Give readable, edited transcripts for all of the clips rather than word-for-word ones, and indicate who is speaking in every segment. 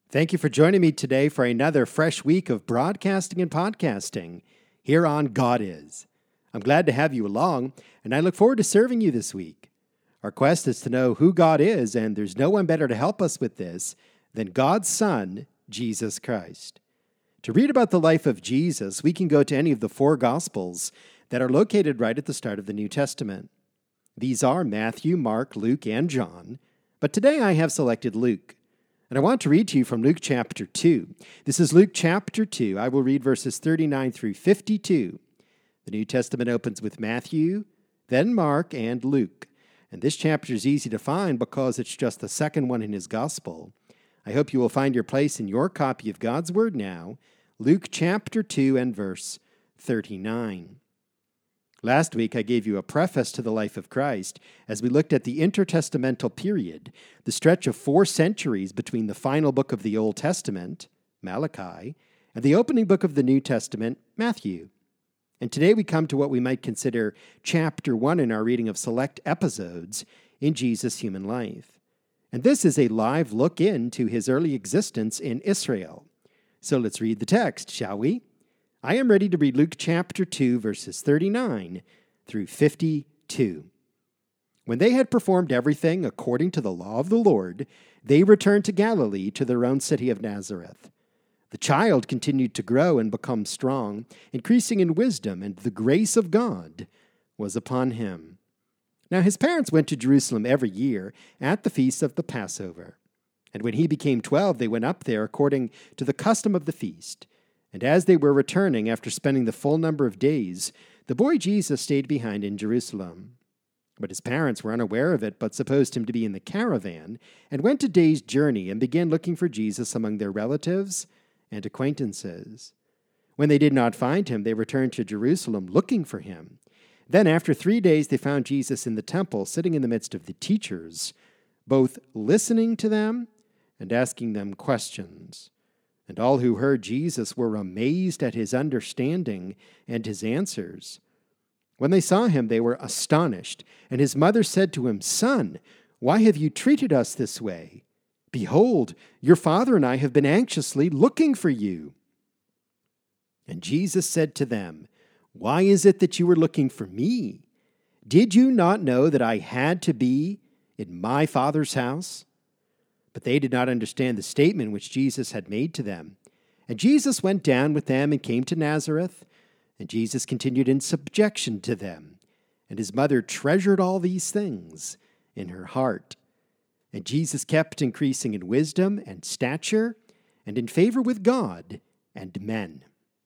Speaker 1: Thank you for joining me today for another fresh week of broadcasting and podcasting here on God Is. I'm glad to have you along, and I look forward to serving you this week. Our quest is to know who God is, and there's no one better to help us with this than God's Son, Jesus Christ. To read about the life of Jesus, we can go to any of the four Gospels that are located right at the start of the New Testament. These are Matthew, Mark, Luke, and John, but today I have selected Luke. And I want to read to you from Luke chapter 2. This is Luke chapter 2. I will read verses 39 through 52. The New Testament opens with Matthew, then Mark, and Luke. And this chapter is easy to find because it's just the second one in his gospel. I hope you will find your place in your copy of God's Word now, Luke chapter 2 and verse 39. Last week, I gave you a preface to the life of Christ as we looked at the intertestamental period, the stretch of 4 centuries between the final book of the Old Testament, Malachi, and the opening book of the New Testament, Matthew. And today we come to what we might consider chapter 1 in our reading of select episodes in Jesus' human life. And this is a live look into his early existence in Israel. So let's read the text, shall we? I am ready to read Luke chapter 2, verses 39 through 52. When they had performed everything according to the law of the Lord, they returned to Galilee, to their own city of Nazareth. The child continued to grow and become strong, increasing in wisdom, and the grace of God was upon him. Now his parents went to Jerusalem every year at the feast of the Passover. And when he became 12, they went up there according to the custom of the feast. And as they were returning after spending the full number of days, the boy Jesus stayed behind in Jerusalem. But his parents were unaware of it, but supposed him to be in the caravan, and went a day's journey and began looking for Jesus among their relatives and acquaintances. When they did not find him, they returned to Jerusalem looking for him. Then after 3 days they found Jesus in the temple, sitting in the midst of the teachers, both listening to them and asking them questions. And all who heard Jesus were amazed at his understanding and his answers. When they saw him, they were astonished. And his mother said to him, "Son, why have you treated us this way? Behold, your father and I have been anxiously looking for you." And Jesus said to them, "Why is it that you are looking for me? Did you not know that I had to be in my Father's house?" But they did not understand the statement which Jesus had made to them. And Jesus went down with them and came to Nazareth. And Jesus continued in subjection to them. And his mother treasured all these things in her heart. And Jesus kept increasing in wisdom and stature and in favor with God and men.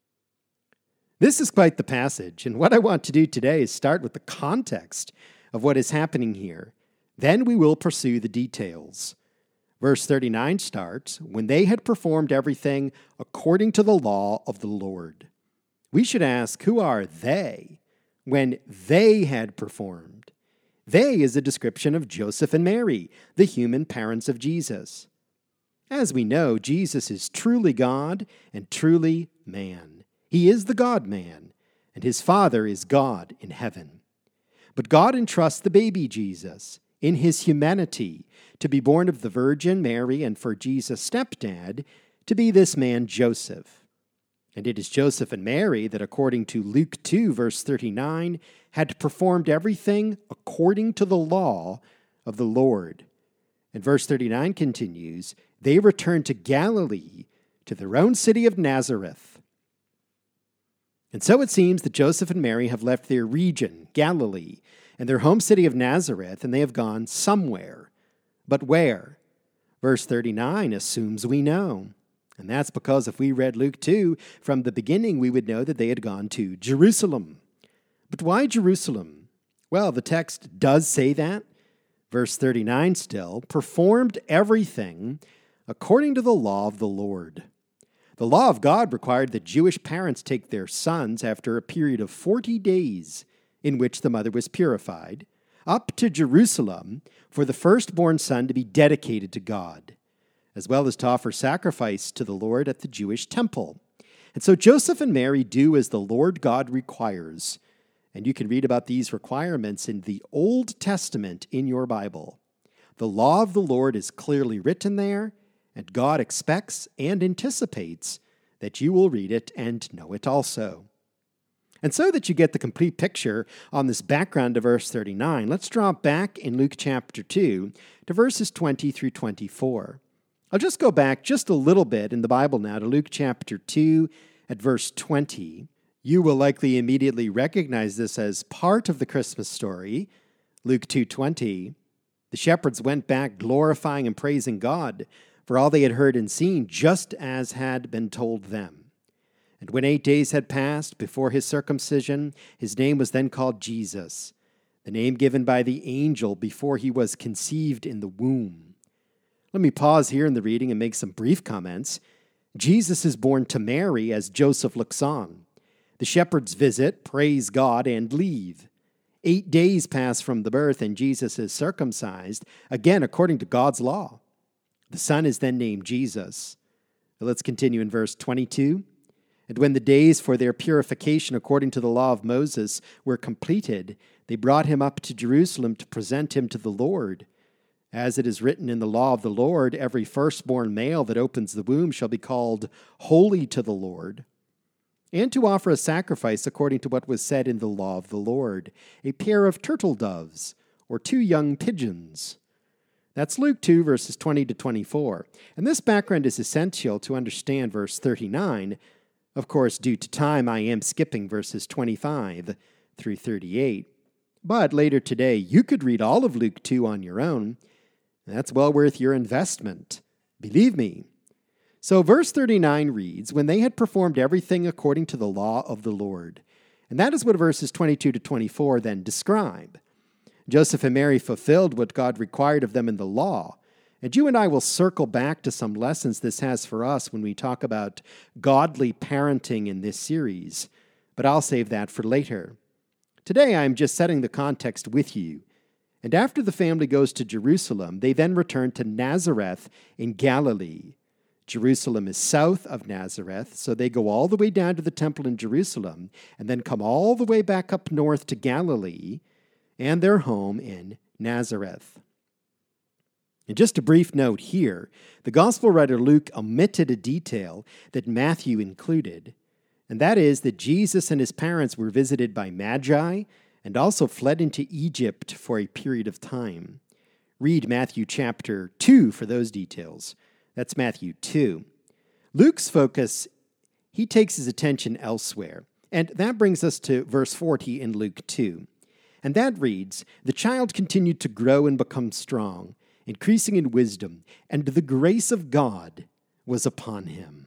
Speaker 1: This is quite the passage, and what I want to do today is start with the context of what is happening here. Then we will pursue the details. Verse 39 starts, "When they had performed everything according to the law of the Lord." We should ask, who are they when they had performed? They is a description of Joseph and Mary, the human parents of Jesus. As we know, Jesus is truly God and truly man. He is the God-man, and his Father is God in heaven. But God entrusts the baby Jesus in his humanity to be born of the Virgin Mary, and for Jesus' stepdad to be this man Joseph. And it is Joseph and Mary that, according to Luke 2, verse 39, had performed everything according to the law of the Lord. And verse 39 continues, "They returned to Galilee, to their own city of Nazareth." And so it seems that Joseph and Mary have left their region, Galilee, and their home city of Nazareth, and they have gone somewhere. But where? Verse 39 assumes we know. And that's because if we read Luke 2 from the beginning, we would know that they had gone to Jerusalem. But why Jerusalem? Well, the text does say that. Verse 39 still, "performed everything according to the law of the Lord." The law of God required that Jewish parents take their sons after a period of 40 days in which the mother was purified, up to Jerusalem for the firstborn son to be dedicated to God, as well as to offer sacrifice to the Lord at the Jewish temple. And so Joseph and Mary do as the Lord God requires. And you can read about these requirements in the Old Testament in your Bible. The law of the Lord is clearly written there, and God expects and anticipates that you will read it and know it also. And so that you get the complete picture on this background to verse 39, let's drop back in Luke chapter 2 to verses 20 through 24. I'll just go back just a little bit in the Bible now to Luke chapter 2 at verse 20. You will likely immediately recognize this as part of the Christmas story. Luke 2:20. The shepherds went back glorifying and praising God for all they had heard and seen, just as had been told them. And when 8 days had passed before his circumcision, his name was then called Jesus, the name given by the angel before he was conceived in the womb. Let me pause here in the reading and make some brief comments. Jesus is born to Mary as Joseph looks on. The shepherds visit, praise God, and leave. 8 days pass from the birth, and Jesus is circumcised, again according to God's law. The son is then named Jesus. Let's continue in verse 22. And when the days for their purification according to the law of Moses were completed, they brought him up to Jerusalem to present him to the Lord. As it is written in the law of the Lord, every firstborn male that opens the womb shall be called holy to the Lord. And to offer a sacrifice according to what was said in the law of the Lord, a pair of turtle doves or 2 young pigeons. That's Luke 2, verses 20 to 24. And this background is essential to understand verse 39. Of course, due to time, I am skipping verses 25 through 38. But later today, you could read all of Luke 2 on your own. That's well worth your investment. Believe me. So verse 39 reads, when they had performed everything according to the law of the Lord. And that is what verses 22 to 24 then describe. Joseph and Mary fulfilled what God required of them in the law. And you and I will circle back to some lessons this has for us when we talk about godly parenting in this series, but I'll save that for later. Today I'm just setting the context with you. And after the family goes to Jerusalem, they then return to Nazareth in Galilee. Jerusalem is south of Nazareth, so they go all the way down to the temple in Jerusalem and then come all the way back up north to Galilee and their home in Nazareth. And just a brief note here, the gospel writer Luke omitted a detail that Matthew included, and that is that Jesus and his parents were visited by Magi and also fled into Egypt for a period of time. Read Matthew chapter 2 for those details. That's Matthew 2. Luke's focus, he takes his attention elsewhere, and that brings us to verse 40 in Luke 2. And that reads, the child continued to grow and become strong, increasing in wisdom, and the grace of God was upon him.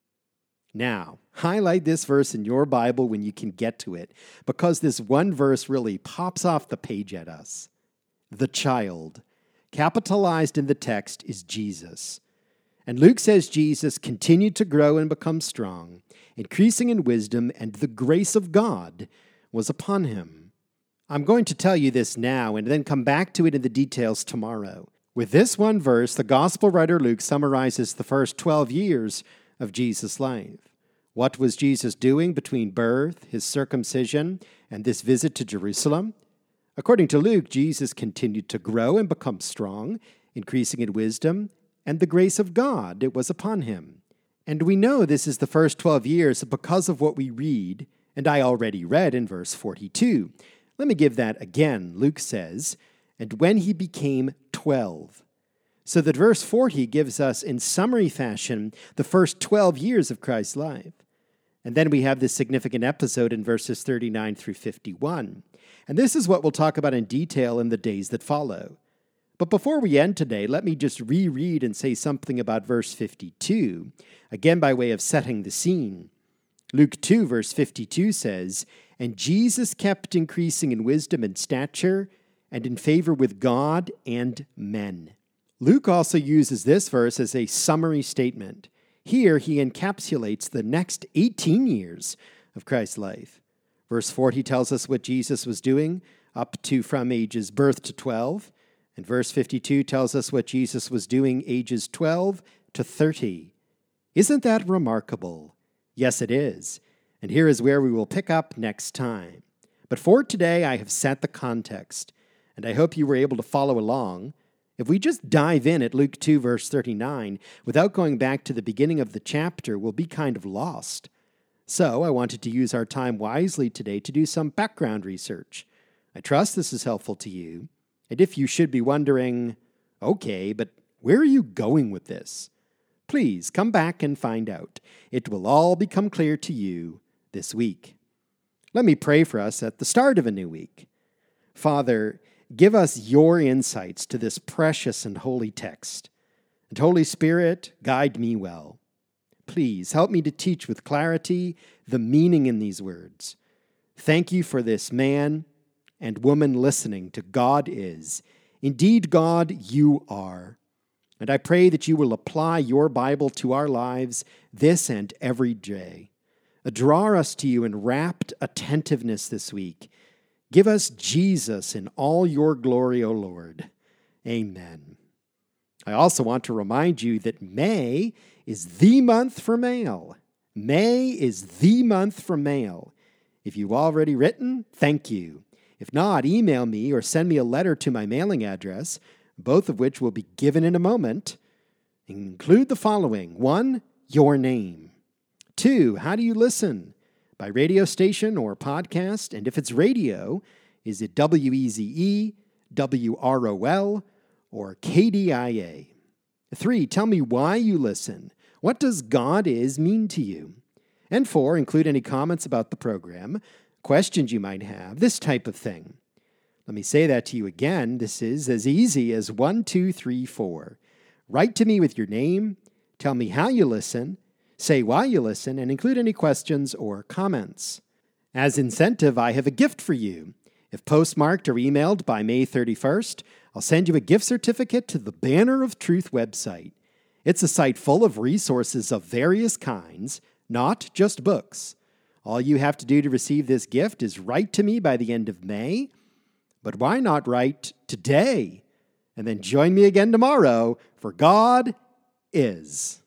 Speaker 1: Now, highlight this verse in your Bible when you can get to it, because this one verse really pops off the page at us. The child, capitalized in the text, is Jesus. And Luke says Jesus continued to grow and become strong, increasing in wisdom, and the grace of God was upon him. I'm going to tell you this now and then come back to it in the details tomorrow. With this one verse, the gospel writer Luke summarizes the first 12 years of Jesus' life. What was Jesus doing between birth, his circumcision, and this visit to Jerusalem? According to Luke, Jesus continued to grow and become strong, increasing in wisdom, and the grace of God, it was upon him. And we know this is the first 12 years because of what we read, and I already read in verse 42. Let me give that again. Luke says, and when he became 12. So that verse 40 gives us, in summary fashion, the first 12 years of Christ's life. And then we have this significant episode in verses 39 through 51. And this is what we'll talk about in detail in the days that follow. But before we end today, let me just reread and say something about verse 52, again by way of setting the scene. Luke 2, verse 52 says, and Jesus kept increasing in wisdom and stature and in favor with God and men. Luke also uses this verse as a summary statement. Here he encapsulates the next 18 years of Christ's life. Verse 40 tells us what Jesus was doing up to from ages birth to 12. And verse 52 tells us what Jesus was doing ages 12 to 30. Isn't that remarkable? Yes, it is. And here is where we will pick up next time. But for today, I have set the context, and I hope you were able to follow along. If we just dive in at Luke 2, verse 39, without going back to the beginning of the chapter, we'll be kind of lost. So I wanted to use our time wisely today to do some background research. I trust this is helpful to you. And if you should be wondering, okay, but where are you going with this? Please come back and find out. It will all become clear to you this week. Let me pray for us at the start of a new week. Father, give us your insights to this precious and holy text. And Holy Spirit, guide me well. Please help me to teach with clarity the meaning in these words. Thank you for this man and woman listening to God is. Indeed, God, you are. And I pray that you will apply your Bible to our lives this and every day. Draw us to you in rapt attentiveness this week. Give us Jesus in all your glory, O Lord. Amen. I also want to remind you that May is the month for mail. May is the month for mail. If you've already written, thank you. If not, email me or send me a letter to my mailing address, both of which will be given in a moment. Include the following. 1, your name. 2, how do you listen? By radio station or podcast? And if it's radio, is it WEZE, WROL, or KDIA? 3, tell me why you listen. What does God is mean to you? And 4, include any comments about the program, questions you might have, this type of thing. Let me say that to you again. This is as easy as 1, 2, 3, 4. Write to me with your name, tell me how you listen, say why you listen, and include any questions or comments. As incentive, I have a gift for you. If postmarked or emailed by May 31st, I'll send you a gift certificate to the Banner of Truth website. It's a site full of resources of various kinds, not just books. All you have to do to receive this gift is write to me by the end of May. But why not write today? And then join me again tomorrow, for God is.